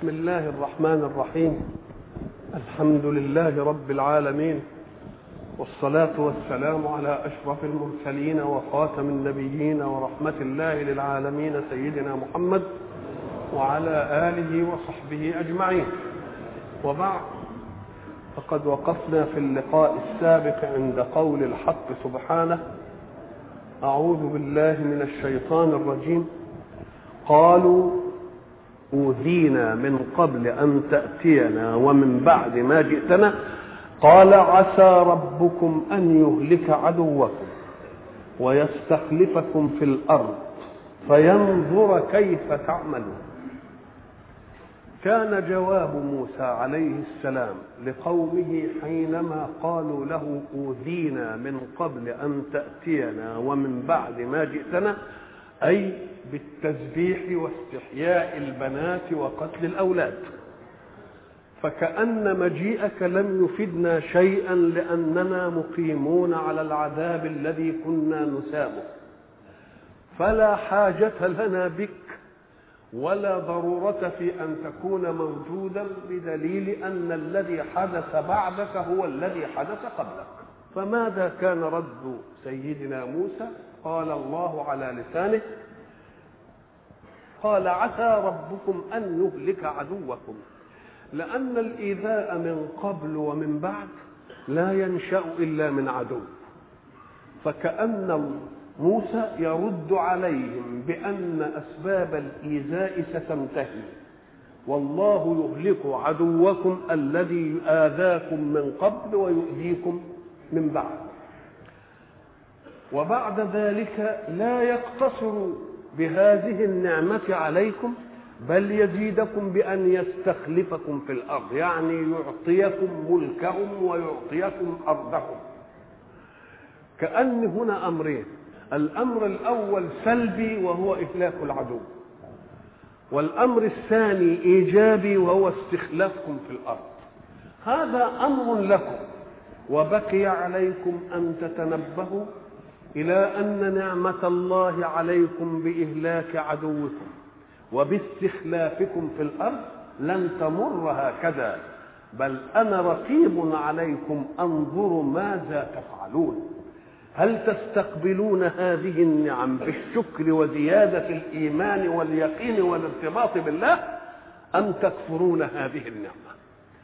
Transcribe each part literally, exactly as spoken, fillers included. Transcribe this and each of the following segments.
بسم الله الرحمن الرحيم. الحمد لله رب العالمين، والصلاة والسلام على أشرف المرسلين وخاتم النبيين ورحمة الله للعالمين سيدنا محمد وعلى آله وصحبه أجمعين. وبعد، فقد وقفنا في اللقاء السابق عند قول الحق سبحانه: أعوذ بالله من الشيطان الرجيم. قالوا أوذينا من قبل أن تأتينا ومن بعد ما جئتنا قال عسى ربكم أن يهلك عدوكم ويستخلفكم في الأرض فينظر كيف تعملون. كان جواب موسى عليه السلام لقومه حينما قالوا له أوذينا من قبل أن تأتينا ومن بعد ما جئتنا، أي بالتذبيح واستحياء البنات وقتل الأولاد. فكأن مجيئك لم يفدنا شيئا، لأننا مقيمون على العذاب الذي كنا نسامه، فلا حاجة لنا بك ولا ضرورة في أن تكون موجودا، بدليل أن الذي حدث بعدك هو الذي حدث قبلك. فماذا كان رد سيدنا موسى؟ قال الله على لسانه: قال عسى ربكم أن يهلك عدوكم، لأن الإيذاء من قبل ومن بعد لا ينشأ إلا من عدو. فكأن موسى يرد عليهم بأن أسباب الإيذاء ستنتهي، والله يهلك عدوكم الذي آذاكم من قبل ويؤذيكم من بعد. وبعد ذلك لا يقتصر بهذه النعمة عليكم، بل يزيدكم بأن يستخلفكم في الأرض، يعني يعطيكم ملكهم ويعطيكم أرضهم. كأن هنا أمرين: الأمر الأول سلبي وهو إهلاك العدو، والأمر الثاني إيجابي وهو استخلافكم في الأرض. هذا أمر لكم، وبقي عليكم أن تتنبهوا إلى أن نعمة الله عليكم بإهلاك عدوكم وباستخلافكم في الأرض لن تمر هكذا، بل أنا رقيب عليكم أنظر ماذا تفعلون. هل تستقبلون هذه النعم بالشكر وزيادة الإيمان واليقين والارتباط بالله، أم تكفرون هذه النعمة؟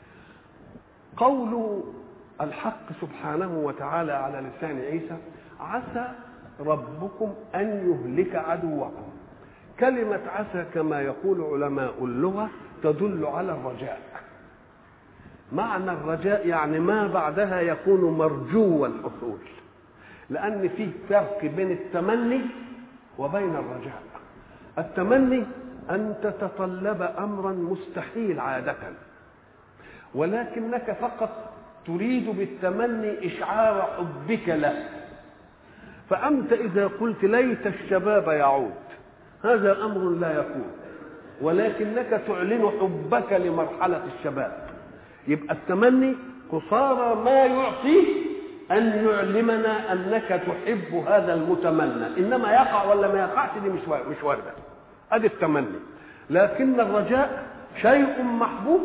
قول الحق سبحانه وتعالى على لسان عيسى: عسى ربكم أن يهلك عدوكم. كلمة عسى كما يقول علماء اللغة تدل على الرجاء. معنى الرجاء يعني ما بعدها يكون مرجو الحصول، لأن فيه فرق بين التمني وبين الرجاء. التمني أن تتطلب أمرا مستحيل عادة، ولكنك فقط تريد بالتمني إشعار حبك له. فأنت إذا قلت ليت الشباب يعود، هذا أمر لا يكون، ولكنك تعلن حبك لمرحلة الشباب. يبقى التمني قصارى ما يعطيه أن يعلمنا أنك تحب هذا المتمنى، إنما يقع ولا ما يقعش دي مش واردة، هذا التمني. لكن الرجاء شيء محبوب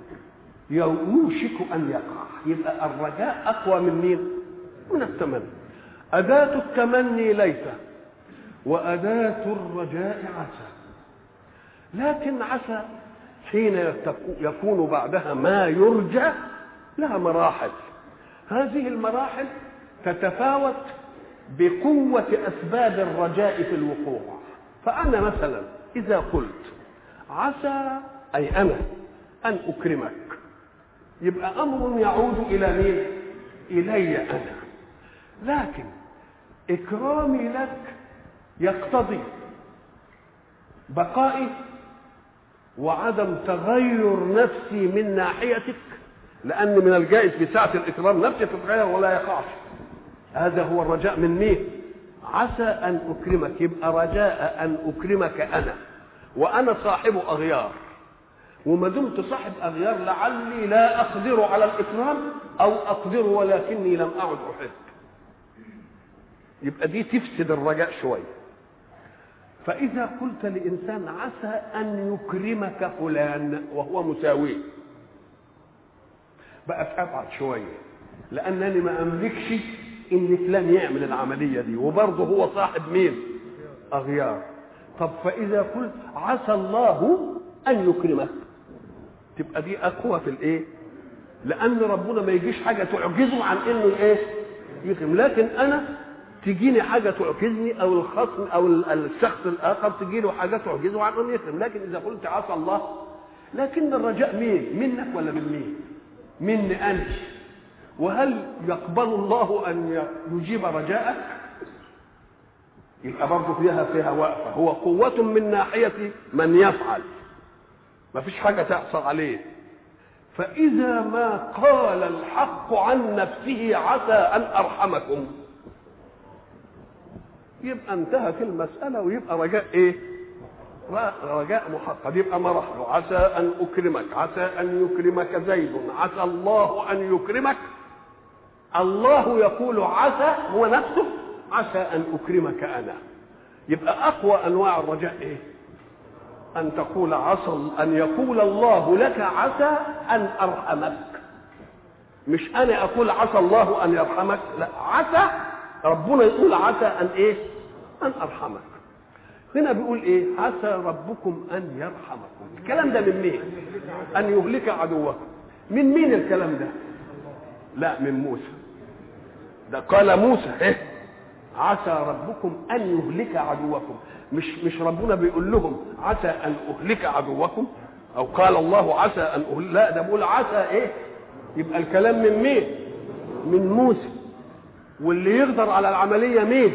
يوشك أن يقع، يبقى الرجاء أقوى من مين؟ من التمني. أداة التمني ليت، وأداة الرجاء عسى. لكن عسى حين يكون بعدها ما يرجى لها مراحل، هذه المراحل تتفاوت بقوة أسباب الرجاء في الوقوع. فأنا مثلا إذا قلت عسى أي أنا أن أكرمك، يبقى أمر يعود إلى مين؟ إلي أنا. لكن إكرامي لك يقتضي بقائي وعدم تغير نفسي من ناحيتك، لأن من الجائز في ساعة الإكرام نفسي تتغير ولا يقعش. هذا هو الرجاء من مين؟ عسى أن أكرمك، يبقى رجاء أن أكرمك أنا، وأنا صاحب أغيار، وما دمت صاحب أغيار لعلي لا أقدر على الإكرام أو أقدر ولكني لم أعد أحب. يبقى دي تفسد الرجاء شوية. فإذا قلت لإنسان عسى أن يكرمك فلان وهو مساويه بقت أبعد شوية، لأنني ما أملكش إن فلان يعمل العملية دي، وبرضه هو صاحب مين؟ أغيار. طب فإذا قلت عسى الله أن يكرمك تبقى دي أقوى في الإيه؟ لأن ربنا ما يجيش حاجة تعجزه عن إنه إيه؟ يكرم. لكن أنا تجيني حاجة تعجزني، أو الخصم أو الشخص الآخر تجي له حاجة تعجزه عن أن يكرم. لكن إذا قلت عسى الله، لكن الرجاء مين؟ منك ولا من مين؟ مني أنت. وهل يقبل الله أن يجيب رجاءك؟ يبقى برضه فيها فيها وقفة. هو قوة من ناحية من يفعل، ما فيش حاجة تحصل عليه. فإذا ما قال الحق عن نفسه عسى أن أرحمكم يبقى انتهت المسألة، ويبقى رجاء إيه؟ رجاء محقق. يبقى ما راح له عسى أن أكرمك، عسى أن يكرمك زيد، عسى الله أن يكرمك. الله يقول عسى هو نفسه عسى أن أكرمك أنا. يبقى أقوى أنواع الرجاء إيه؟ أن تقول عسى، أن يقول الله لك عسى أن أرحمك، مش أنا أقول عسى الله أن يرحمك، لا، عسى ربنا يقول عسى أن إيه؟ أن أرحمك. هنا بيقول إيه؟ عسى ربكم أن يرحمكم. الكلام ده من مين؟ أن يهلك عدوكم. من مين الكلام ده؟ لا، من موسى. ده قال موسى إيه؟ عسى ربكم أن يهلك عدوكم. مش مش ربنا بيقول لهم عسى أن أهلك عدوكم، أو قال الله عسى أن أهلك، لا، ده بيقول عسى إيه؟ يبقى الكلام من مين؟ من موسى. واللي يقدر على العملية مين؟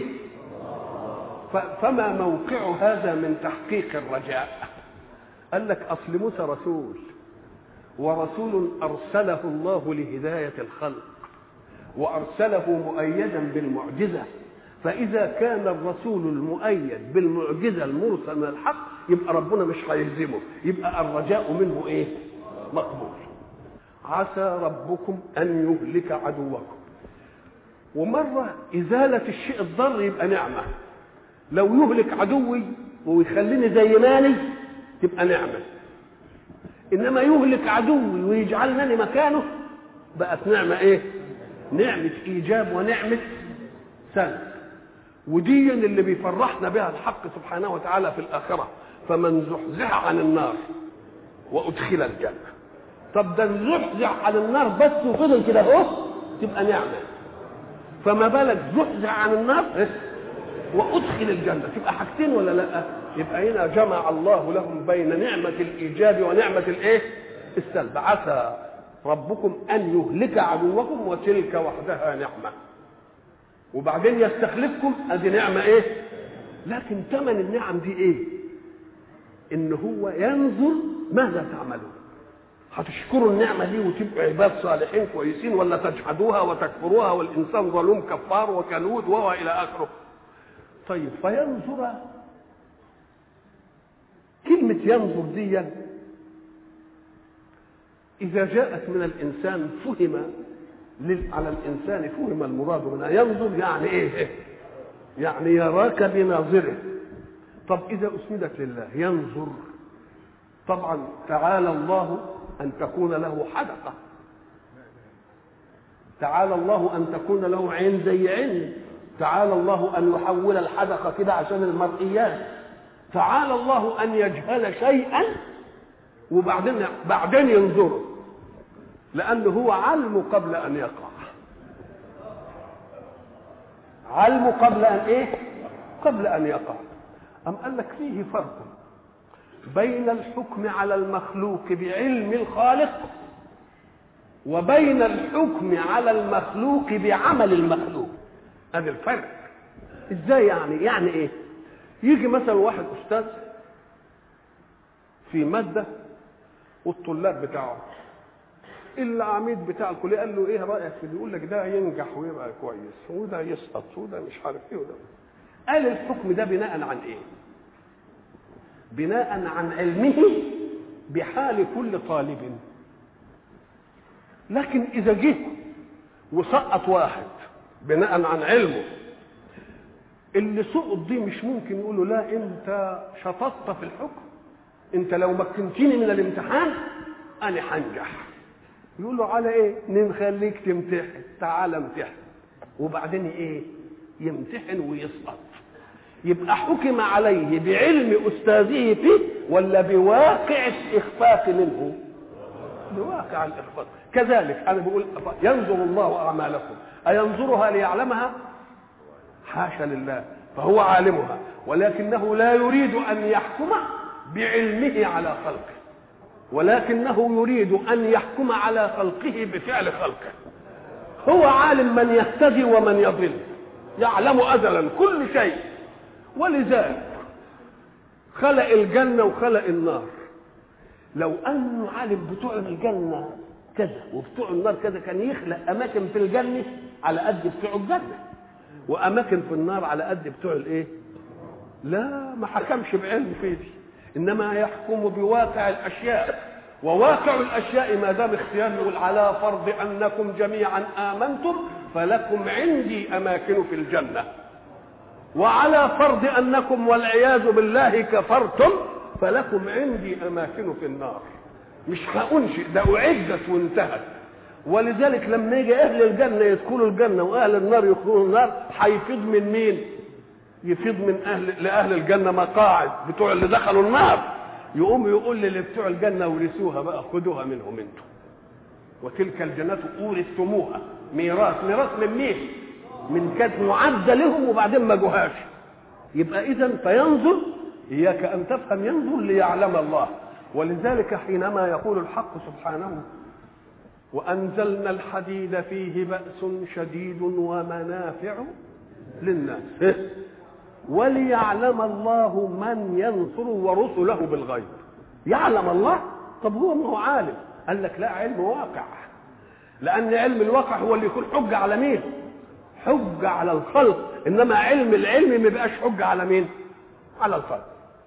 فما موقع هذا من تحقيق الرجاء؟ قال لك أصل موسى رسول، ورسول أرسله الله لهداية الخلق، وأرسله مؤيدا بالمعجزة. فإذا كان الرسول المؤيد بالمعجزة المرسل من الحق يبقى ربنا مش هيهزمه، يبقى الرجاء منه إيه؟ مقبول. عسى ربكم أن يهلك عدوكم. ومرة إزالة الشيء الضر يبقى نعمة. لو يهلك عدوي ويخليني زي ماني تبقى نعمة، إنما يهلك عدوي ويجعلني مكانه بقت نعمة إيه؟ نعمة إيجاب ونعمة سلب. ودي اللي بيفرحنا بها الحق سبحانه وتعالى في الآخرة، فمن زحزح عن النار وأدخل الجنة. طب ده زحزح عن النار بس وفضل كده اهو تبقى نعمة، فما بالك زحزح عن النار وأدخل الجنة، تبقى حاجتين ولا لا؟ يبقى هنا جمع الله لهم بين نعمة الإيجاب ونعمة الإيه؟ السلب. عسى ربكم أن يهلك عدوكم، وتلك وحدها نعمة. وبعدين يستخلفكم، ادي نعمة ايه؟ لكن ثمن النعم دي ايه؟ ان هو ينظر ماذا تعملون. هتشكروا النعمة دي وتبقوا عباد صالحين كويسين، ولا تجحدوها وتكفروها والإنسان ظلوم كفار وكنود وإلى آخره. طيب، فينظر، كلمة ينظر دي إذا جاءت من الإنسان فهم على الإنسان فهم المراد منها. ينظر يعني إيه؟ يعني يراك بناظره. طب إذا أسندت لله ينظر، طبعا تعالى الله أن تكون له حدقة، تعالى الله أن تكون له عين زي عين، تعالى الله أن يحول الحدقة كده عشان المرئيات، تعالى الله أن يجهل شيئا وبعدين بعدين ينظره، لأنه هو علم قبل أن يقع. علم قبل أن إيه؟ قبل أن يقع. أم قال لك فيه فرق بين الحكم على المخلوق بعلم الخالق وبين الحكم على المخلوق بعمل المخلوق. هذا الفرق. ازاي يعني؟ يعني ايه؟ يجي مثلا واحد استاذ في ماده والطلاب بتاعه، العميد بتاع الكليه قال له ايه رايك في؟ يقول لك ده ينجح ويبقى كويس، وده يسقط، وده مش عارف ايه وده. قال الحكم ده بناء عن ايه؟ بناء عن علمه بحال كل طالب. لكن اذا جه وسقط واحد بناء عن علمه، اللي سقط دي مش ممكن يقولوا لا انت شططت في الحكم، انت لو مكنتني من الامتحان انا هنجح. يقول له على ايه؟ نخليك تمتحن، تعال امتحن. وبعدين ايه؟ يمتحن ويسقط. يبقى حكم عليه بعلم استاذه فيه ولا بواقع الاخفاق منه؟ بواقع الاخفاق. كذلك انا بقول ينظر الله اعمالكم، اينظرها ليعلمها؟ حاشا لله، فهو عالمها، ولكنه لا يريد ان يحكم بعلمه على خلقه، ولكنه يريد ان يحكم على خلقه بفعل خلقه. هو عالم من يهتدي ومن يضل، يعلم ازلا كل شيء. ولذلك خلق الجنه وخلق النار. لو انه عالم بتوع الجنه كذا وبتوع النار كذا كان يخلق اماكن في الجنه على قد بتوع الجنه واماكن في النار على قد بتوع الايه. لا، ما حكمش بعلم في دي، انما يحكم بواقع الاشياء. وواقع الاشياء ما دام اختيار يقول على فرض انكم جميعا امنتم فلكم عندي اماكن في الجنه، وعلى فرض انكم والعياذ بالله كفرتم فلكم عندي اماكن في النار. مش هانشئ، ده اعدت وانتهت. ولذلك لما يجي اهل الجنه يدخلوا الجنه واهل النار يدخلوا النار، هيفيض من مين؟ يفيض من اهل لاهل الجنه مقاعد بتوع اللي دخلوا النار، يقوم يقول للي بتوع الجنه ورثوها بقى، خدوها منهم انتم. وتلك الجنات اورثتموها ميراث. ميراث من مين؟ من كانت معده لهم وبعدين ما جوهاش. يبقى اذا فينظر، اياك ان تفهم، ينظر ليعلم الله. ولذلك حينما يقول الحق سبحانه وأنزلنا الحديد فيه بأس شديد ومنافع للناس وليعلم الله من ينصر ورسله بالغيب. يعلم الله؟ طب هو ما هو عالم؟ قال لك لا، علم واقع، لأن علم الواقع هو اللي يكون حجة على مين؟ حجة على الخلق. إنما علم العلم ما يبقاش حجة على مين؟ على الخلق.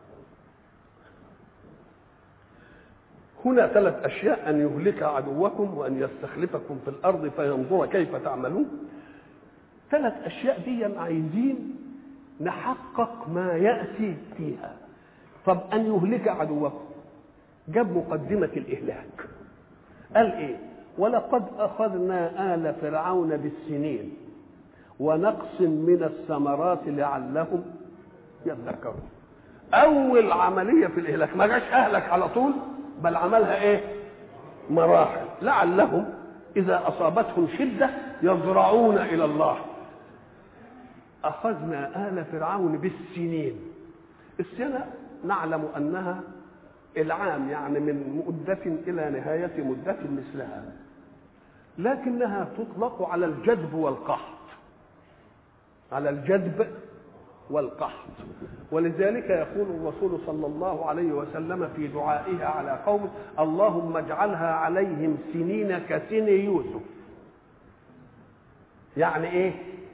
هنا ثلاث أشياء: أن يهلك عدوكم وأن يستخلفكم في الأرض فينظر كيف تعملون. ثلاث أشياء دي عايزين نحقق ما يأتي فيها. طب أن يهلك عدوكم، جاب مقدمة الإهلاك، قال إيه؟ ولقد أخذنا آل فرعون بالسنين ونقص من الثمرات لعلهم يذكرون. أول عملية في الإهلاك ما جاش أهلك على طول، بل عملها ايه؟ مراحل، لعلهم اذا اصابتهم شده يضرعون الى الله. اخذنا آل فرعون بالسنين. السنه نعلم انها العام، يعني من مده الى نهايه مده مثلها، لكنها تطلق على الجدب والقحط، على الجدب والقحط. ولذلك يقول الرسول صلى الله عليه وسلم في دعائه على قوم: اللهم اجعلها عليهم سنين كسن يوسف. يعني ايه؟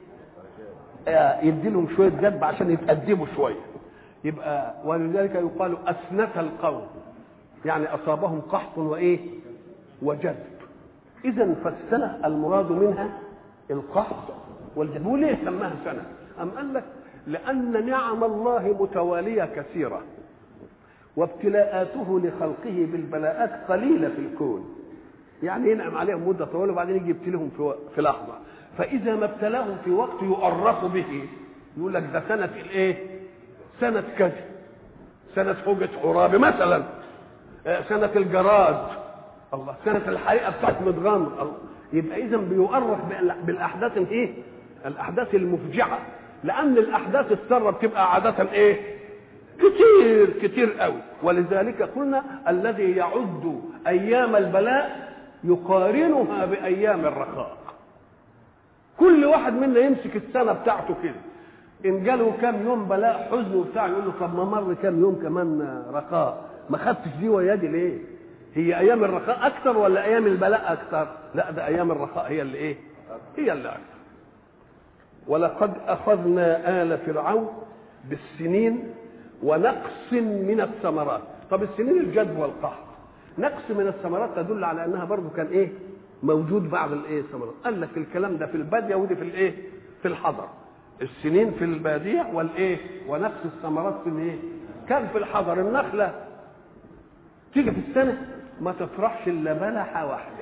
يدي لهم شويه جدب عشان يتأدبوا شويه. يبقى ولذلك يقال أسنة القوم، يعني أصابهم قحط وايه؟ وجدب. إذا فالسنة المراد منها القحط والجدب. وليه سماها سنة؟ أم قال لك لأن نعم الله متوالية كثيرة، وابتلاءاته لخلقه بالبلاءات قليلة في الكون. يعني ينعم عليهم مدة طويلة وبعدين يجي يبتليهم في, في لحظة. فإذا ما ابتلاهم في وقت يؤرخوا به يقول لك ده سنة الإيه؟ سنة كذا، سنة هوجة عرابي مثلا، سنة الجراد، الله، سنة الحريقة بتاعت مدغمر، الله. يبقى إذا بيؤرخ بالأحداث الإيه؟ الأحداث المفجعة، لأن الأحداث السارة بتبقى عادة إيه؟ كتير كتير قوي. ولذلك قلنا الذي يعد أيام البلاء يقارنها بأيام الرخاء. كل واحد منا يمسك السنة بتاعته كده، إن جاله كام يوم بلاء حزن وبتاع يقول له طب ما مر كام يوم كمان رخاء، ما خدتش دي ويادي ليه؟ هي أيام الرخاء أكثر ولا أيام البلاء أكثر؟ لا، ده أيام الرخاء هي اللي إيه؟ هي اللي أكثر. ولقد أخذنا آل فرعون بالسنين ونقص من الثمرات. طب السنين الجدب والقحط، نقص من الثمرات تدل على أنها برضو كان إيه؟ موجود بعض الإيه؟ الثمرات. قال لك الكلام ده في البادية ودي في الإيه؟ في الحضر. السنين في البادية والايه ونقص الثمرات في الايه. كان في الحضر النخلة تيجي في السنة ما تطرحش الا بلحة واحدة.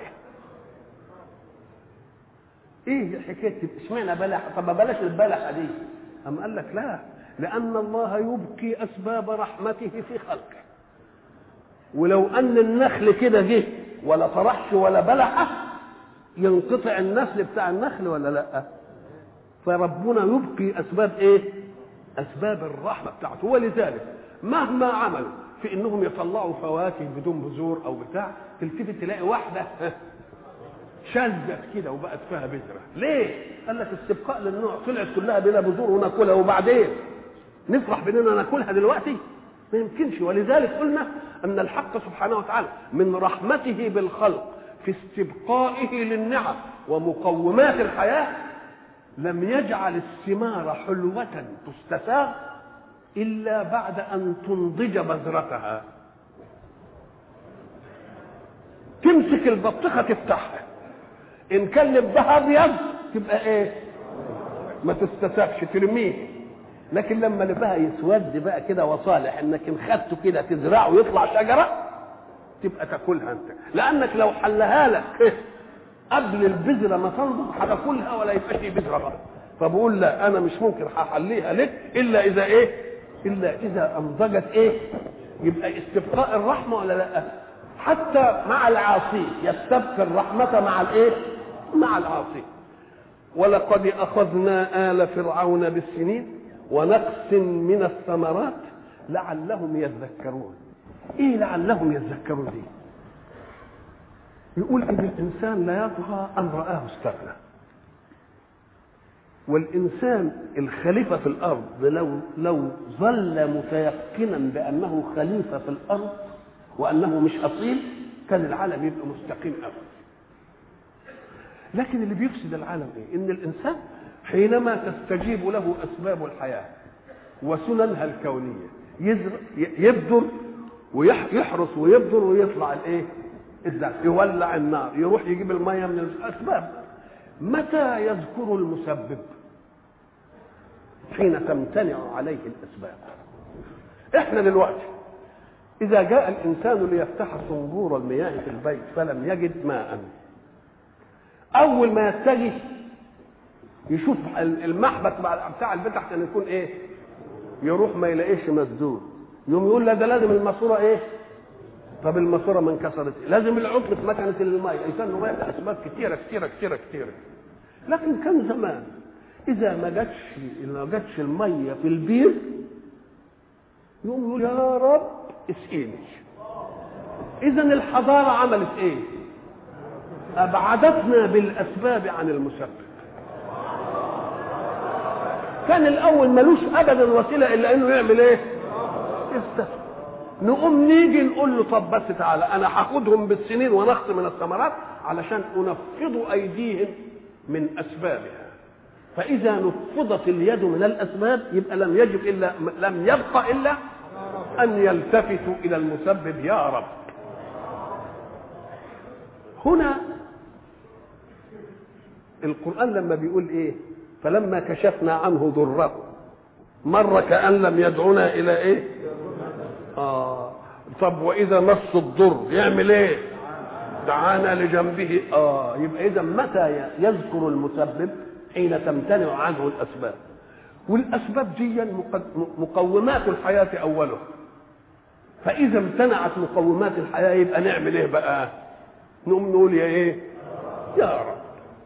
ايه الحكاية؟ اشمعنى بلحة؟ طب ما بلاش البلحة دي. أم قال لك لا، لأن الله يبقي أسباب رحمته في خلقه، ولو أن النخل كده جه ولا طرحش ولا بلحة ينقطع النسل بتاع النخل ولا لا؟ فربنا يبقي أسباب إيه؟ أسباب الرحمة بتاعته. ولذلك مهما عملوا في إنهم يطلعوا فواكه بدون بذور أو بتاع، تلتفت تلاقي واحدة شذت كده وبقت فيها بذرة. ليه؟ قال لك استبقاء للنوع، طلعت كلها بلا بذور وناكلها وبعدين نفرح باننا ناكلها دلوقتي؟ ما يمكنش. ولذلك قلنا ان الحق سبحانه وتعالى من رحمته بالخلق في استبقائه للنعم ومقومات الحياة لم يجعل الثمار حلوة تستساغ إلا بعد أن تنضج بذرتها. تمسك البطيخة تفتحها، إن كان لبها أبيض تبقى إيه؟ ما تستساغش، ترميه. لكن لما لبها يسود بقى كده وصالح إنك إن خدته كده تزرعه ويطلع شجرة تبقى تاكلها أنت، لأنك لو حلها لك قبل البذرة ما تنضج هتاكلها ولا يبقى فيه بذرة بقى. فبقول لا، أنا مش ممكن هحليها لك إلا إذا إيه؟ إلا إذا أنضجت إيه؟ يبقى استبقاء الرحمة ولا لا؟ حتى مع العاصي يستبقي الرحمة مع الإيه؟ مع العاصي. ولقد أخذنا آل فرعون بالسنين ونقص من الثمرات لعلهم يذكرون. إيه لعلهم يذكرون دي؟ يقول إن الإنسان لا يطغى أن رآه استغنى. والإنسان الخليفة في الأرض لو لو ظل متيقنا بأنه خليفة في الأرض وأنه مش أصيل كان العالم يبقى مستقيم أبدا. لكن اللي بيفسد العالم إيه؟ إن الإنسان حينما تستجيب له أسباب الحياة وسننها الكونية يبذر ويحرس ويبذر ويطلع الإيه؟ الزرع، يولع النار، يروح يجيب المية من الأسباب. متى يذكر المسبب؟ حين تمتنع عليه الأسباب. إحنا دلوقتي إذا جاء الإنسان ليفتح صنبور المياه في البيت فلم يجد ماء، أول ما يتجه يشوف المحبط بتاع البيت عشان يكون إيه؟ يروح ما يلاقيش مسدود، يوم يقول لا ده لازم الماسورة إيه؟ طب الماسورة ما انكسرت، لازم العطل في مكنة الماء. الإنسان هو يلاقي أسباب كتيرة كتيرة كتيرة كتيرة. لكن كان زمان إذا ما جاتش ما جاتش المية في البير يقوم يقول يا رب اسقيني. إذا الحضارة عملت إيه؟ أبعدتنا بالأسباب عن المسبب. كان الأول ملوش أبدا وسيلة إلا إنه يعمل إيه؟ يستسقي. نقوم نيجي نقول له طب بس تعالى أنا هاخدهم بالسنين ونقص من الثمرات علشان أنفض أيديهم من أسبابها. فإذا نفضت اليد من الأسباب يبقى لم يجب إلا لم يبقى إلا أن يلتفتوا إلى المسبب يا رب. هنا القرآن لما بيقول إيه؟ فلما كشفنا عنه ضره مر كأن لم يدعونا إلى إيه؟ آه طب وإذا مس الضر يعمل إيه؟ دعانا لجنبه. آه يبقى إذا متى يذكر المسبب؟ حين تمتنع عنه الأسباب. والأسباب دي مقومات الحياة أوله، فإذا امتنعت مقومات الحياة يبقى نعمل إيه بقى؟ نقوم نقول يا إيه؟ يا رب.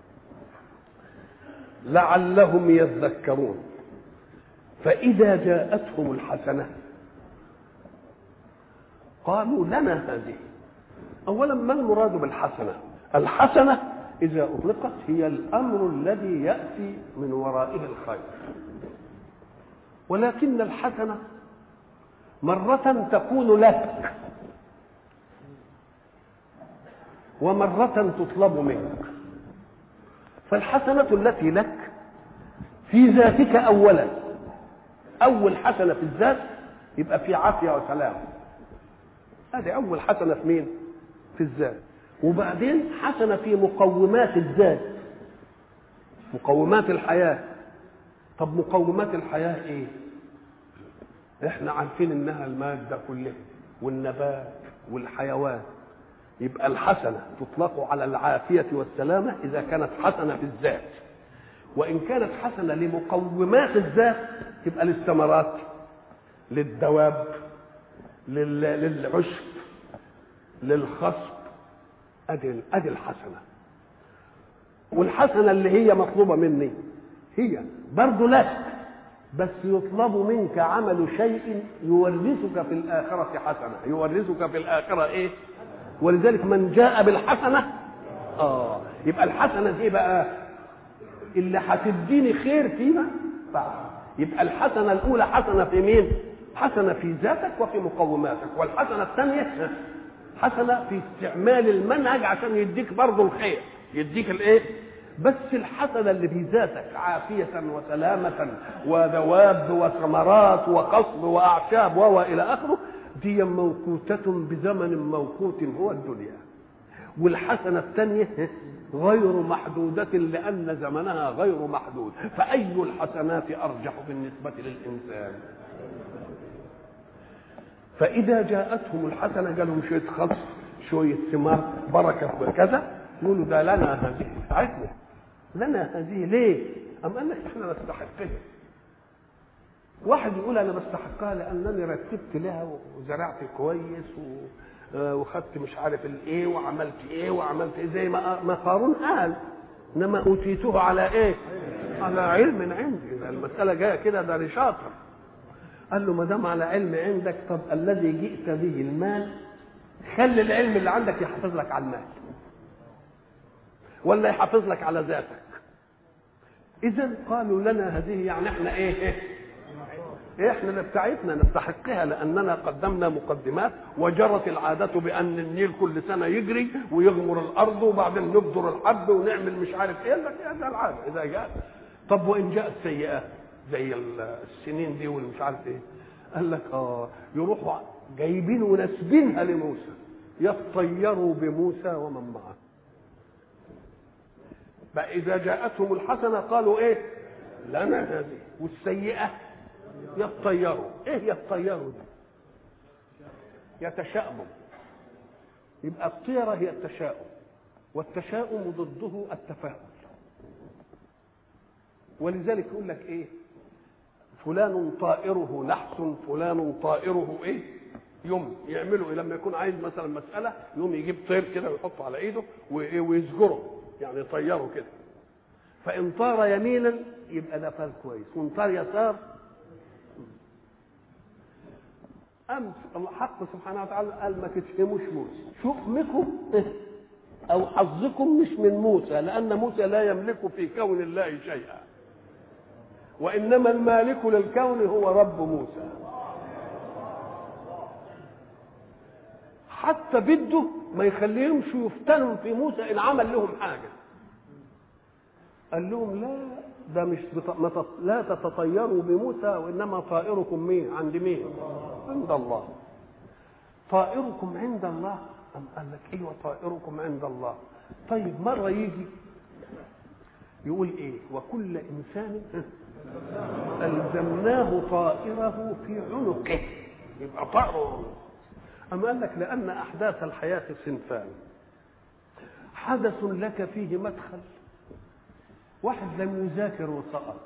لعلهم يذكرون. فإذا جاءتهم الحسنة قالوا لنا هذه. أولا ما المراد بالحسنة؟ الحسنة إذا أطلقت هي الأمر الذي يأتي من ورائه الخير، ولكن الحسنة مرة تكون لك ومرة تطلب منك. فالحسنة التي لك في ذاتك أولا، أول حسنة في الذات يبقى في عافية وسلام، هذه أول حسنة في مين؟ في الذات. وبعدين حسنة في مقومات الذات، مقومات الحياة، طب مقومات الحياه ايه؟ احنا عارفين انها الماده كلها والنبات والحيوان. يبقى الحسنه تطلق على العافيه والسلامه اذا كانت حسنه في الذات، وان كانت حسنه لمقومات الذات تبقى للثمرات، للدواب، للعشب، للخصب. ادي ادي الحسنه. والحسنه اللي هي مطلوبه مني هي برضه لك، بس يطلب منك عمل شيء يورثك في الاخره حسنه، يورثك في الاخره ايه؟ ولذلك من جاء بالحسنه اه يبقى الحسنه دي بقى اللي هتديني خير فيما بعد. يبقى الحسنه الاولى حسنه في مين؟ حسنه في ذاتك وفي مقوماتك، والحسنه الثانيه حسنه في استعمال المنهج عشان يديك برضه الخير، يديك الايه؟ بس الحسنه اللي في ذاتك عافيه وسلامه ودواب وثمرات وقصب واعشاب والى اخره، دي موقوته بزمن موقوت هو الدنيا. والحسنه الثانيه غير محدوده لان زمنها غير محدود. فاي الحسنات ارجح بالنسبه للانسان؟ فاذا جاءتهم الحسنه قالوا شويه خص، شويه ثمار، بركه كذا، يقولوا ده لنا هذه بتاعتنا، لنا هذه ليه؟ أم قال لك احنا نستحقها. واحد يقول انا بستحقها لانني رتبت لها وزرعت كويس وخدت مش عارف الايه وعملت ايه وعملت ايه، زي ما ما قارون قال انما اوتيته على ايه؟ على علم عندي. اذا المساله جايه كده ده شاطر. قال له ما دام على علم عندك، طب الذي جئت به المال خلي العلم اللي عندك يحافظ لك على المال ولا يحافظ لك على ذاتك. اذا قالوا لنا هذه يعني احنا ايه ايه, إيه احنا اللي بتاعتنا نستحقها لاننا قدمنا مقدمات، وجرت العاده بان النيل كل سنه يجري ويغمر الارض وبعدين نبذر الحب ونعمل مش عارف ايه. قال لك هذا العاده اذا جاءت. طب وان جاءت سيئات زي السنين دي والمش عارف ايه، قال لك اه يروحوا جايبين ونسبينها لموسى، يطيروا بموسى ومن معه. فإذا جاءتهم الحسنة قالوا إيه؟ لنا هذه، والسيئة يطيروا. إيه يطيروا دي؟ يتشاءموا. يبقى الطيرة هي التشاؤم، والتشاؤم ضده التفاؤل. ولذلك يقول لك إيه؟ فلان طائره نحس، فلان طائره إيه؟ يوم يعملوا إيه؟ لما يكون عايز مثلا مسألة يوم يجيب طير كده ويحطه على إيده ويزجره، يعني يطيره كده. فإن طار يمينا يبقى ده فال كويس، وإن طار يسار. أمس الحق سبحانه وتعالى قال ما تفهموش موسى، شؤمكم أو حظكم مش من موسى، لأن موسى لا يملك في كون الله شيئا، وإنما المالك للكون هو رب موسى. حتى بده ما يخليهمش يفتنوا في موسى إن عمل لهم حاجة. قال لهم لا، ده مش بط... لا تتطيروا بموسى، وإنما طائركم مين؟ عند مين؟ عند الله. طائركم عند الله. أم قال لك ايوه طائركم عند الله. طيب مرة يجي يقول ايه؟ وكل إنسان ألزمناه طائره في عنقه، يبقى طائره. أم قال لك لأن أحداث الحياة صنفان، حدث لك فيه مدخل، واحد لم يذاكر وسقط،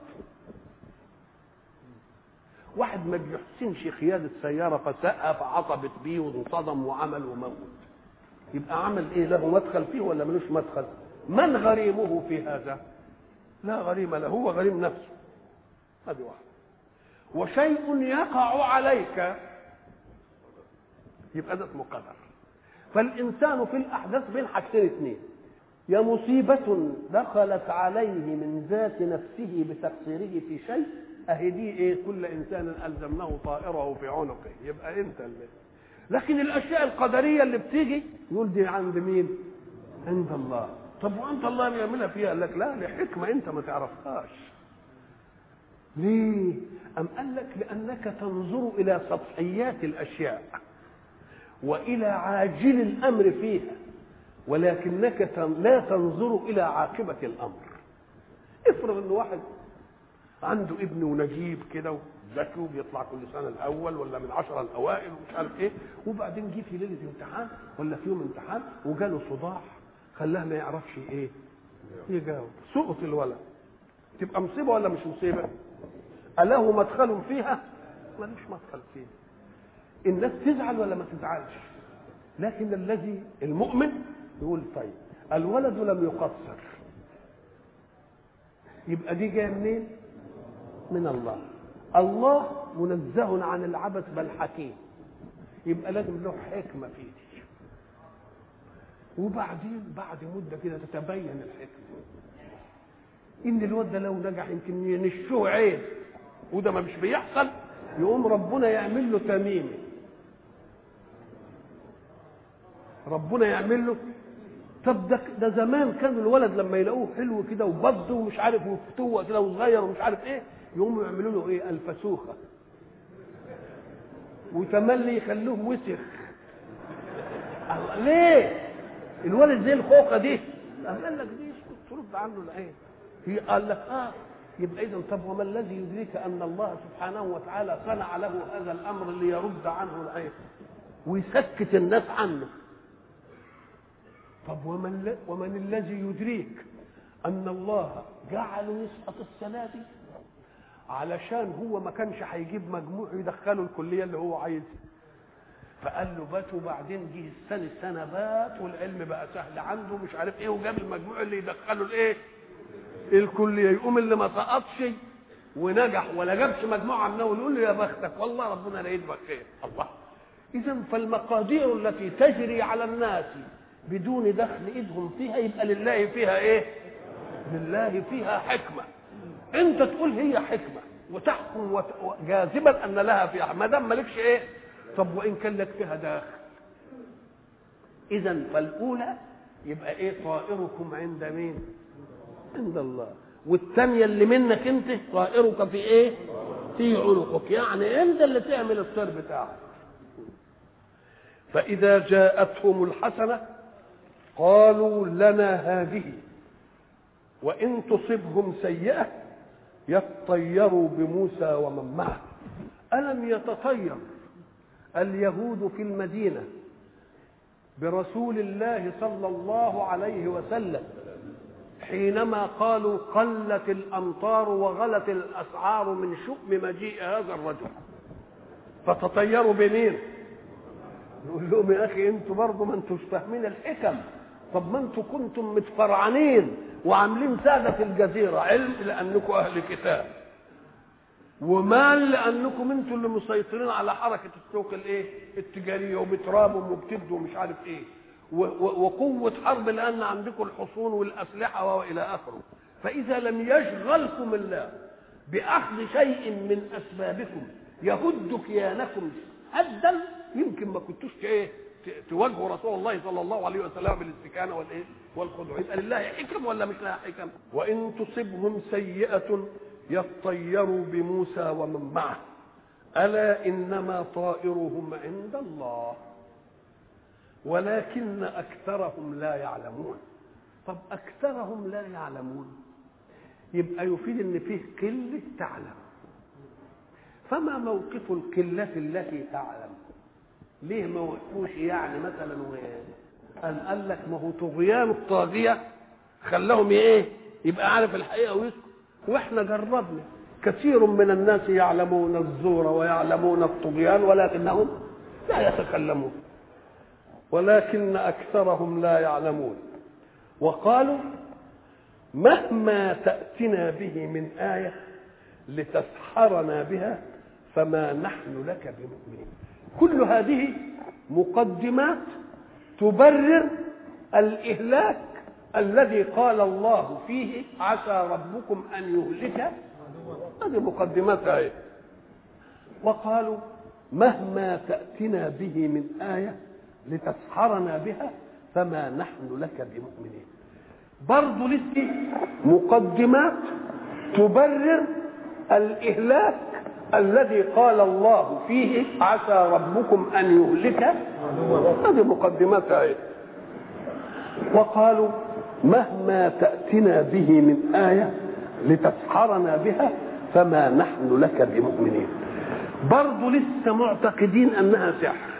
واحد ما بيحسنش قيادة سيارة فسقى فعصبت بيه وانصدم وعمل وموت. يبقى عمل ايه؟ له مدخل فيه ولا ملوش مدخل؟ من غريمه في هذا؟ لا غريم له، هو غريم نفسه. هذه واحدة. وشيء يقع عليك يبقى ده اسمه قدر. فالإنسان في الأحداث بين حاجتين اثنين، يا مصيبة دخلت عليه من ذات نفسه بتقصيره في شيء، أهي دي إيه؟ كل إنسان ألزمناه طائره في عنقه، يبقى أنت اللي. لكن الأشياء القدرية اللي بتيجي يقول دي عند مين؟ عند الله. طب وأنت الله اللي يعملها فيها؟ قال لك لا، لحكمة أنت ما تعرفهاش. ليه؟ أم قال لك لأنك تنظر إلى سطحيات الأشياء وإلى عاجل الأمر فيها، ولكنك لا تنظر إلى عاقبة الأمر. افرض أن واحد عنده ابن ونجيب كده وذكي وبيطلع كل سنه الاول ولا من عشرة الاوائل ومش عارف ايه، وبعدين جه في ليله امتحان ولا في يوم امتحان وجاله صداع خلاه ما يعرفش ايه يجاوب، سقط الولد. تبقى مصيبه ولا مش مصيبه؟ اله مدخل فيها؟ ملوش مدخل فيها. الناس تزعل ولا ما تزعلش؟ لكن الذي المؤمن يقول طيب الولد لم يقصر، يبقى دي جايه منين؟ من الله. الله منزه عن العبث بل حكيم، يبقى لازم له حكمه في دي. وبعدين بعد مده كده تتبين الحكمه ان الواد ده لو نجح يمكن ينشوه عين، وده ما مش بيحصل، يقوم ربنا يعمل له تميمه، ربنا يعمل له. طب ده ده زمان كان الولد لما يلاقوه حلو كده وبض ومش عارف وفتوه كده وصغير ومش عارف ايه، يقوموا يعملوا له ايه؟ الفسوخه، وتملي يخلوه وسخ. ليه؟ الولد زي الخوخه دي، قال لك دي ترد عنه العين. هي قال لك اه يبقى اذا طب وما الذي يدريك ان الله سبحانه وتعالى صنع له هذا الامر ليرد عنه العين ويسكت الناس عنه؟ طب ومن ومن الذي يدريك ان الله جعله يسقط السنه دي علشان هو ما كانش هيجيب مجموع يدخله الكليه اللي هو عايزها، فقال له بات، وبعدين جه السنه السنه بات والعلم بقى سهل عنده مش عارف ايه، وجاب المجموع اللي يدخله الايه؟ الكليه. يقوم اللي ما سقطش ونجح ولا جابش مجموعه منه ويقول له يا بختك والله ربنا لا يدبك خير. الله. اذا فالمقادير التي تجري على الناس بدون دخل ايدهم فيها يبقى لله فيها ايه؟ لله فيها حكمه. انت تقول هي حكمه وتحكم وت... جاذبا ان لها فيها، ما دام مالكش ايه؟ طب وان كان لك فيها داخل. اذا فالاولى يبقى ايه؟ طائركم عند مين؟ عند الله. والثانيه اللي منك انت طائرك في ايه؟ في عنقك، يعني انت اللي تعمل الطير بتاعك. فاذا جاءتهم الحسنه قالوا لنا هذه وإن تصبهم سيئة يتطيروا بموسى ومن معه. ألم يتطير اليهود في المدينة برسول الله صلى الله عليه وسلم حينما قالوا قلت الأمطار وغلت الأسعار من شؤم مجيء هذا الرجل؟ فتطيروا بمين؟ يقول لهم يا أخي أنتوا برضو ما أنتوش فاهمين الحكم. طب ما انتم كنتم متفرعنين وعاملين سادة في الجزيرة، علم لأنكم أهل كتاب، ومال لأنكم انتم اللي مسيطرين على حركة السوق الايه؟ التجارية، وبترابهم وبتبدوا ومش عارف ايه، وقوة حرب لأن عندكم الحصون والأسلحة وإلى آخره. فإذا لم يشغلكم الله بأخذ شيء من أسبابكم يهد كيانكم هدا، يمكن ما كنتوش ايه؟ تواجهوا رسول الله صلى الله عليه وسلم بالاستكانه والايه؟ والخضوع. يبقى لله حكم ولا مش لها حكم؟ وان تصبهم سيئه يطيروا بموسى ومن معه الا انما طائرهم عند الله ولكن اكثرهم لا يعلمون. طب اكثرهم لا يعلمون يبقى يفيد ان فيه قله تعلم. فما موقف القله التي تعلم؟ ليه ما وقفوش يعني مثلا قال قال لك ما هو طغيان الطاغيه خلاهم ايه؟ يبقى عارف الحقيقه ويسكت. واحنا جربنا كثير من الناس يعلمون الزور ويعلمون الطغيان ولكنهم لا يتكلمون، ولكن اكثرهم لا يعلمون. وقالوا مهما تأتنا به من آية لتسحرنا بها فما نحن لك بمؤمنين. كل هذه مقدمات تبرر الإهلاك الذي قال الله فيه عسى ربكم أن يهلك. هذه مقدمات آية. وقالوا مهما تأتنا به من آية لتسحرنا بها فما نحن لك بمؤمنين. برضو لسه مقدمات تبرر الإهلاك الذي قال الله فيه عسى ربكم أن يهلك. هذه مقدمات آية. وقالوا مهما تأتنا به من آية لتسحرنا بها فما نحن لك بمؤمنين. برضو لسه معتقدين انها سحر.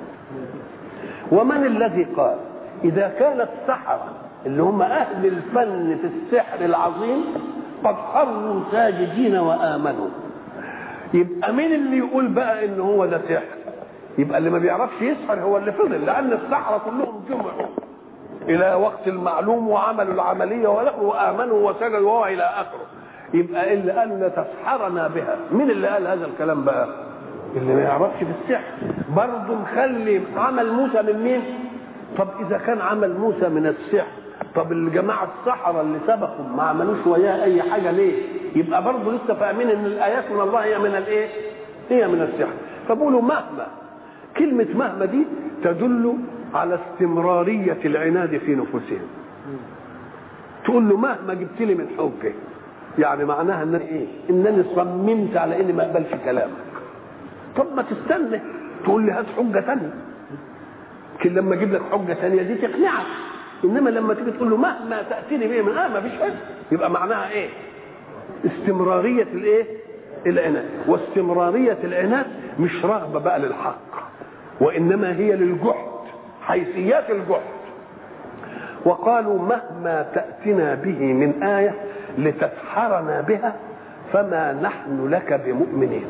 ومن الذي قال اذا كانت السحرة اللي هم اهل الفن في السحر العظيم قد خروا ساجدين وامنوا، يبقى مين اللي يقول بقى ان هو ده سحر؟ يبقى اللي ما بيعرفش يسحر هو اللي فضل، لان السحرة كلهم جمعوا الى وقت المعلوم وعملوا العملية وامنوا وسجدوا وهو الى اخره. يبقى اللي قال لتسحرنا بها، مين اللي قال هذا الكلام بقى؟ اللي ما يعرفش في السحر. برضه مخلي عمل موسى من مين؟ طب اذا كان عمل موسى من السحر، طب الجماعه السحره اللي سبقوا ما عملوش وياه اي حاجه ليه؟ يبقى برضه لسه فاهمين ان الايات من الله هي من الايه؟ هي من السحر. فبقولوا مهما، كلمه مهما دي تدل على استمراريه العناد في نفوسهم. تقول له مهما جبت لي من حجه، يعني معناها ان ايه؟ انني صممت على اني ما اقبلش كلامك. طب ما تستنى تقول لي هات حجه ثانيه، لكن لما اجيب لك حجه ثانيه دي تقنعك. انما لما تيجي تقول له مهما تاتيني به من اه ما فيش حاجه، يبقى معناها ايه؟ استمراريه الايه؟ العناد. واستمراريه العناد مش رغبه بقى للحق، وانما هي للجحد، حيثيات الجحد. وقالوا مهما تاتنا به من ايه لتسحرنا بها فما نحن لك بمؤمنين.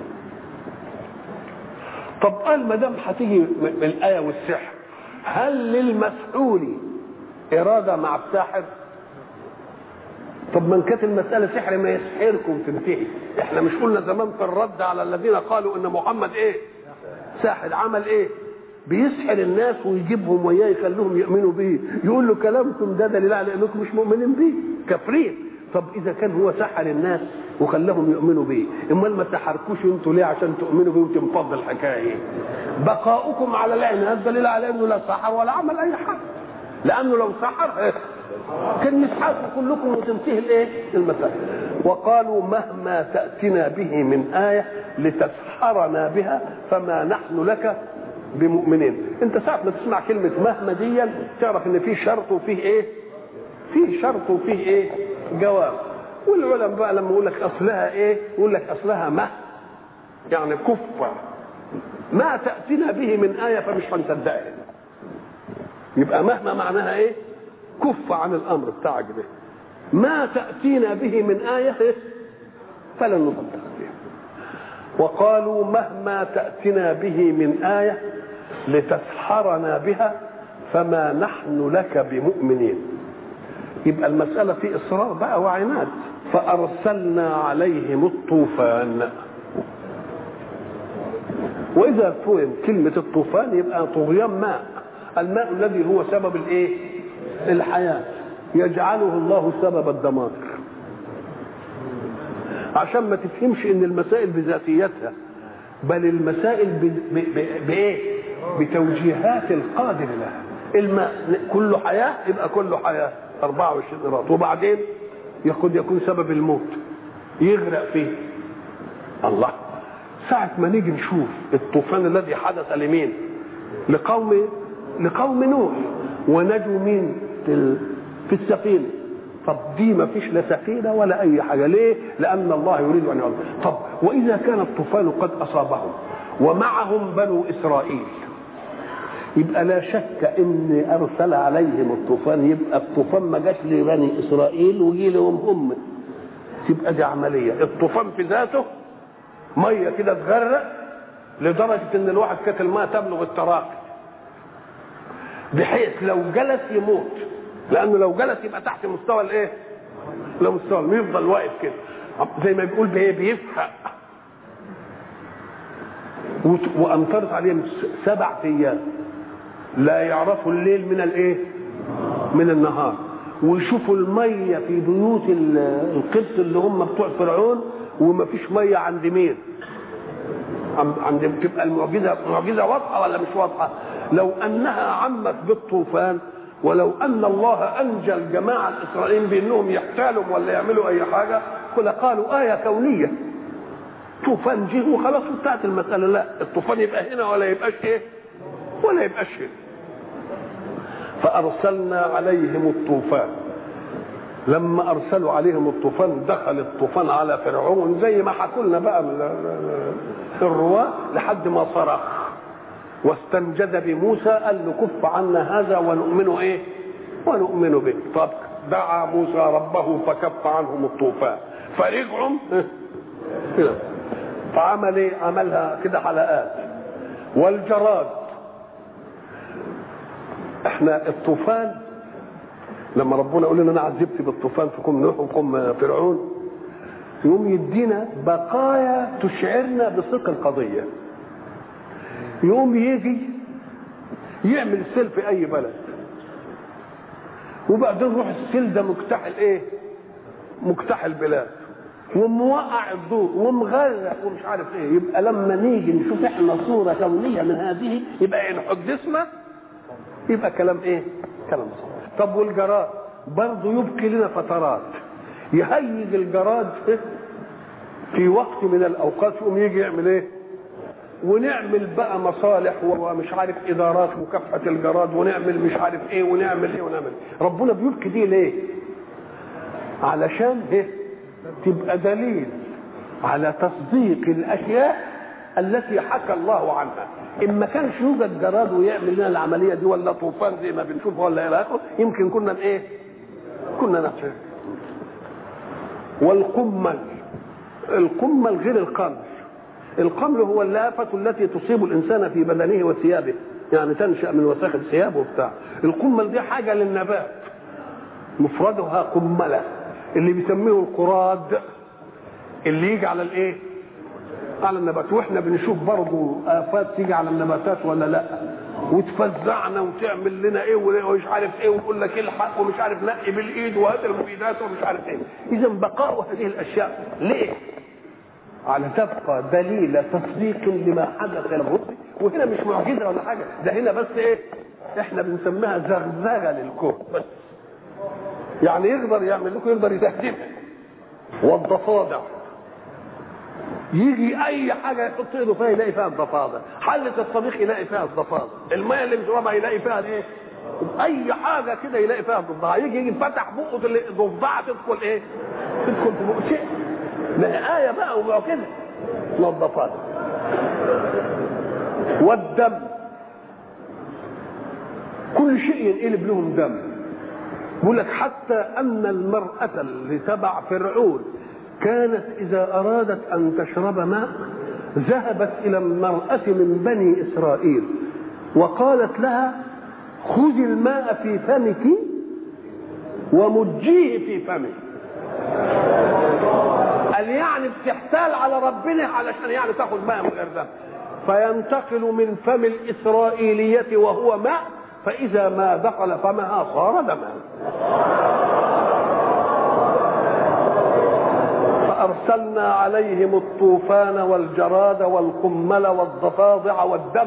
طب قال ما دام هتيجي من الايه والسحر، هل للمسحور اراده مع الساحر؟ طب من كانت المساله سحر ما يسحركم تنتهي. احنا مش قلنا زمان في الرد على الذين قالوا ان محمد ايه؟ ساحر. عمل ايه؟ بيسحر الناس ويجيبهم وياه يخلوهم يؤمنوا به. يقول له كلامكم ده دليل على انكم مش مؤمنين به، كافرين. طب اذا كان هو سحر الناس وخلاهم يؤمنوا به، امال ما سحركوش انتوا ليه عشان تؤمنوا به وتنفض الحكايه ايه؟ بقاؤكم على العناد دليل على انه لا سحر ولا عمل اي حاجه، لانه لو سحر كان مسحركم كلكم وتنتهي الايه؟ المساله. وقالوا مهما تاتنا به من ايه لتسحرنا بها فما نحن لك بمؤمنين. انت ساعه ما تسمع كلمه مهما دي تعرف ان فيه شرط وفيه ايه؟ فيه شرط وفيه ايه؟ جواب. والعلماء بقى لما يقول لك اصلها ايه؟ يقول لك اصلها ما، يعني كفر. ما تاتينا به من ايه فمش هنصدقها. يبقى مهما معناها ايه؟ كف عن الامر بتاعك ده. ما تاتينا به من ايه فلن نصدق بها. وقالوا مهما تاتنا به من ايه لتسحرنا بها فما نحن لك بمؤمنين. يبقى المساله في اصرار بقى وعناد. فارسلنا عليهم الطوفان. واذا فهم كلمه الطوفان يبقى طغيان ماء، الماء الذي هو سبب الايه؟ الحياه، يجعله الله سبب الدمار. عشان ما تفهمش ان المسائل بذاتيتها، بل المسائل بايه؟ بتوجيهات القادر لها. الماء كله حياه يبقى كله حياه أربعة وعشرين قيراط، وبعدين يقود يكون سبب الموت، يغرق فيه. الله، ساعة ما نيجي نشوف الطوفان الذي حدث لمين؟ لقوم لقوم نوح، ونجوا مين في السفينة. طب دي ما فيش لا سفينة ولا أي حاجة. ليه؟ لأن الله يريد أن يعلم. طب وإذا كان الطوفان قد أصابهم ومعهم بنو إسرائيل، يبقى لا شك ان ارسل عليهم الطوفان، يبقى الطوفان ما جاش لبني اسرائيل وجي لهم هم. تبقى دي عمليه. الطوفان في ذاته ميه كده تغرق لدرجه ان الواحد كانت الماء تبلغ التراقي، بحيث لو جلس يموت، لانه لو جلس يبقى تحت مستوى الايه؟ لو مستوى الماء يفضل واقف كده زي ما بيقول بايه؟ بيفحق. وامطرت عليهم سبع ايام لا يعرفوا الليل من الايه؟ من النهار. ويشوفوا الميه في بيوت القبط اللي هم بتوع فرعون، وما فيش ميه عند مين؟ عند تبقى المعجزه معجزه واضحه ولا مش واضحه؟ لو انها عمت بالطوفان، ولو ان الله انجى الجماعه الاسرائيليين بانهم يحتالوا ولا يعملوا اي حاجه، قالوا ايه كونيه. طوفان جه وخلاص انتهت المساله. لا، الطوفان يبقى هنا ولا يبقاش ايه؟ ولا يبقاش هنا. فارسلنا عليهم الطوفان لما ارسلوا عليهم الطوفان دخل الطوفان على فرعون زي ما حكوا لنا بقى من الرواه لحد ما صرخ واستنجد بموسى قال له كف عنا هذا ونؤمن ايه ونؤمن به. طب دعا موسى ربه فكف عنهم الطوفان فرجعوا كده فعمل ايه عملها كده حلقات. والجراد احنا الطوفان لما ربنا يقول لنا انا عذبت بالطوفان في قوم نوح وقوم فرعون يوم يدينا بقايا تشعرنا بصدق القضيه. يوم يجي يعمل السيل في اي بلد وبعدين روح السيل ده مجتاح ايه مجتاح البلاد وموقع الضوء ومغرق ومش عارف ايه. يبقى لما نيجي نشوف احنا صوره كونيه من هذه يبقى ان حدثنا يبقى كلام ايه كلام صحيح. طب والجراد برضه يبقي لنا فترات يهيج الجراد في وقت من الاوقات يقوم يجي يعمل ايه ونعمل بقى مصالح ومش عارف ادارات مكافحه الجراد ونعمل مش عارف ايه ونعمل ايه ونعمل. ربنا بيبكي دي ليه؟ علشان ايه تبقى دليل على تصديق الاشياء التي حكى الله عنها. ان ما كانش يوجد جراد ويعمل لنا العمليه دي ولا طوفان زي ما بنشوف ولا الى اخره يمكن كنا ايه كنا نحشر. والقمل القمل غير القمل. القمل هو اللافة التي تصيب الانسان في بدنه وثيابه يعني تنشأ من وساخ الثياب وبتاع. القمل دي حاجه للنبات مفردها قمله اللي بيسميه القراد اللي يجي على الايه على النبات. واحنا بنشوف برضه افات تيجي على النباتات ولا لا وتفزعنا وتعمل لنا ايه ومش عارف ايه ويقول لك الحق ومش عارف نقي بالايد وهات المبيدات ومش عارف ايه. اذا بقاء هذه الاشياء ليه؟ على تبقى دليل تصديق لما حدث للرسل. وهنا مش معجزه ولا حاجه ده هنا بس ايه احنا بنسميها زغزغه للكون بس يعني يقدر يعمل لكم يقدر يستخدمها. والضفادع يجي اي حاجه يحط ايده فيها يلاقي فيها الضفادع. حله الطبيخ يلاقي فيها الضفادع. الميه اللي بيشربها يلاقي فيها ايه اي حاجه كده يلاقي فيها الضفدعه. يجي يجي فتح بقه الضفدعه تدخل ايه تدخل في بقه شيء ما ايه بقى وبقى كده. والضفادع والدم كل شيء ينقلب لهم دم. بيقول لك حتى ان المراه اللي تبع فرعون كانت اذا ارادت ان تشرب ماء ذهبت الى المراه من بني اسرائيل وقالت لها خذي الماء في فمك ومجيه في فمك. قال يعني بتحتال على ربنا علشان يعني تاخذ ماء من غير دم. فينتقل من فم الاسرائيليه وهو ماء فإذا ما دخل فمها صار دما. فأرسلنا عليهم الطوفان والجراد والقمل والضفادع والدم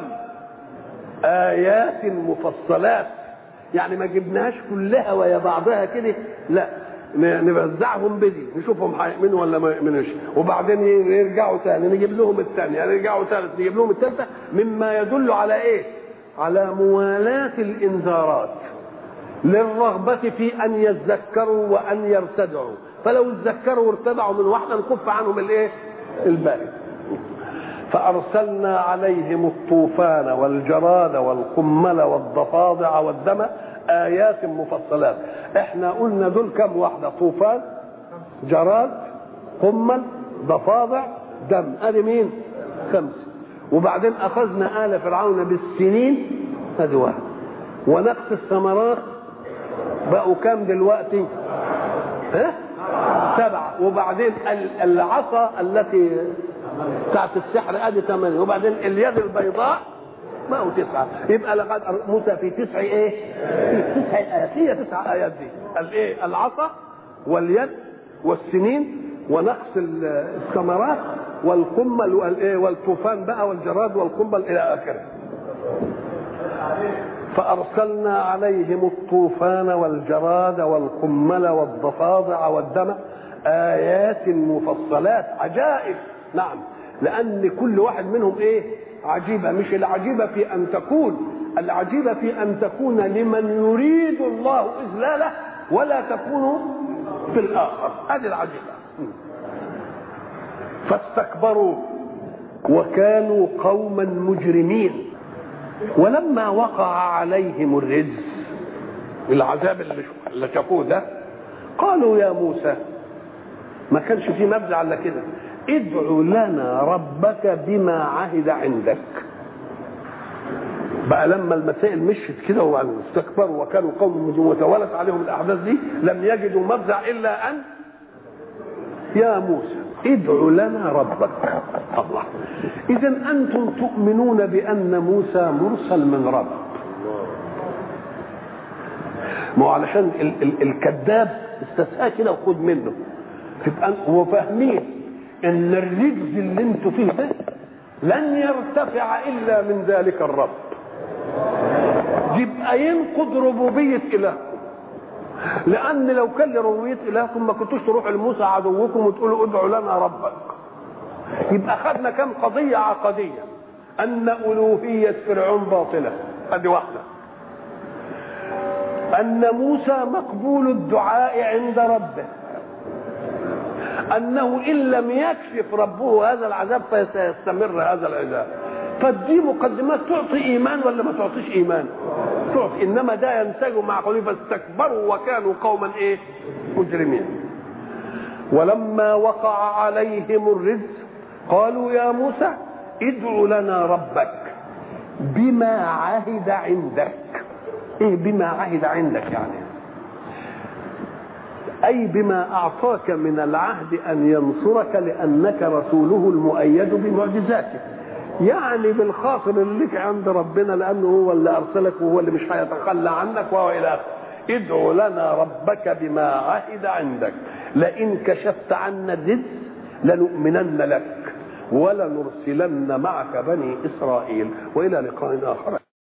آيات مفصلات. يعني ما جبناهاش كلها ويا بعضها كده لا نوزعهم بدي نشوفهم هيؤمنوا ولا ما يؤمنوش وبعدين يرجعوا ثاني نجيب لهم الثانيه يرجعوا ثالث نجيب لهم الثالثه مما يدل على ايه على موالاه الانذارات للرغبه في ان يذكروا وان يرتدعوا. فلو تذكروا وارتدعوا من واحده نكف عنهم الايه الباقي. فارسلنا عليهم الطوفان والجراد والقمل والضفادع والدم آيات مفصلات. احنا قلنا دول كم واحدة طوفان جراد قمل ضفادع دم ادي مين خمسة. وبعدين اخذنا آل فرعون بالسنين ادي واحد. ونقص الثمرات بقوا كم دلوقتي ها سبعة. وبعدين العصا التي بتاعت السحر ادي ثمانية. وبعدين اليد البيضاء بقوا تسعة. يبقى لقد موسى في تسع ايه في تسع ايات. هي تسع ايات دي الايه العصا واليد والسنين ونقص الثمرات والقمل والايه والطوفان بقى والجراد والقمل الى اخره. فارسلنا عليهم الطوفان والجراد والقمل والضفادع والدم ايات مفصلات عجائب. نعم لان كل واحد منهم ايه عجيبه. مش العجيبه في ان تكون العجيبه في ان تكون لمن يريد الله اذلاله ولا تكون في الآخر. هذه العجيبة. فاستكبروا وكانوا قوما مجرمين. ولما وقع عليهم الرجز، العذاب اللي شافوه ده، قالوا يا موسى، ما كانش في مبدأ على كده، ادعو لنا ربك بما عهد عندك. بقى لما المسائل مشت كده واستكبروا وكانوا قوم مجرمين وتوالت عليهم الاحداث دي، لم يجدوا مفزع الا ان يا موسى ادعو لنا ربك. الله. اذا انتم تؤمنون بان موسى مرسل من رب، ما علشان ال- ال- الكذاب استسهى كده وخد منه، تبقى هو فاهمين ان الرجز اللي انتوا فيه ده لن يرتفع الا من ذلك الرب، يبقى ينقض ربوبيه الهكم. لان لو كان ربوبيه الهكم ما كنتوش تروحوا لموسى عدوكم وتقولوا ادعوا لنا ربك. يبقى خدنا كم قضيه عقديه، ان الوهيه فرعون باطله، ادي واحده، ان موسى مقبول الدعاء عند ربه، انه ان لم يكشف ربه هذا العذاب فسيستمر هذا العذاب. فدي مقدمات تعطي ايمان ولا ما تعطيش ايمان؟ تعطي. انما ده ينسجم مع قوله فاستكبروا وكانوا قوما ايه؟ مجرمين. ولما وقع عليهم الرجز قالوا يا موسى ادع لنا ربك بما عهد عندك. ايه بما عهد عندك يعني؟ أي بما أعطاك من العهد أن ينصرك لأنك رسوله المؤيد بمعجزاته، يعني بالخاطر اللي لك عند ربنا لأنه هو اللي أرسلك وهو اللي مش هيتخلى عنك وهو إلى آخره. ادعو لنا ربك بما عهد عندك لئن كشفت عنا الرجز لنؤمنن لك ولنرسلن معك بني إسرائيل. وإلى لقاء آخر.